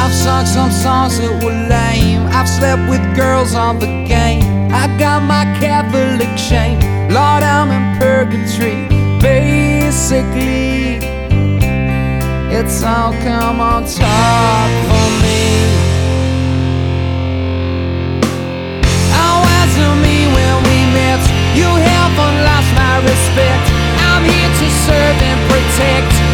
I've sung some songs that were lame. I've slept with girls on the game. I got my Catholic shame. Lord, I'm in purgatory. Basically, it's all come on top for me. How was it me when we met? You haven't lost my respect. I'm here to serve and protect.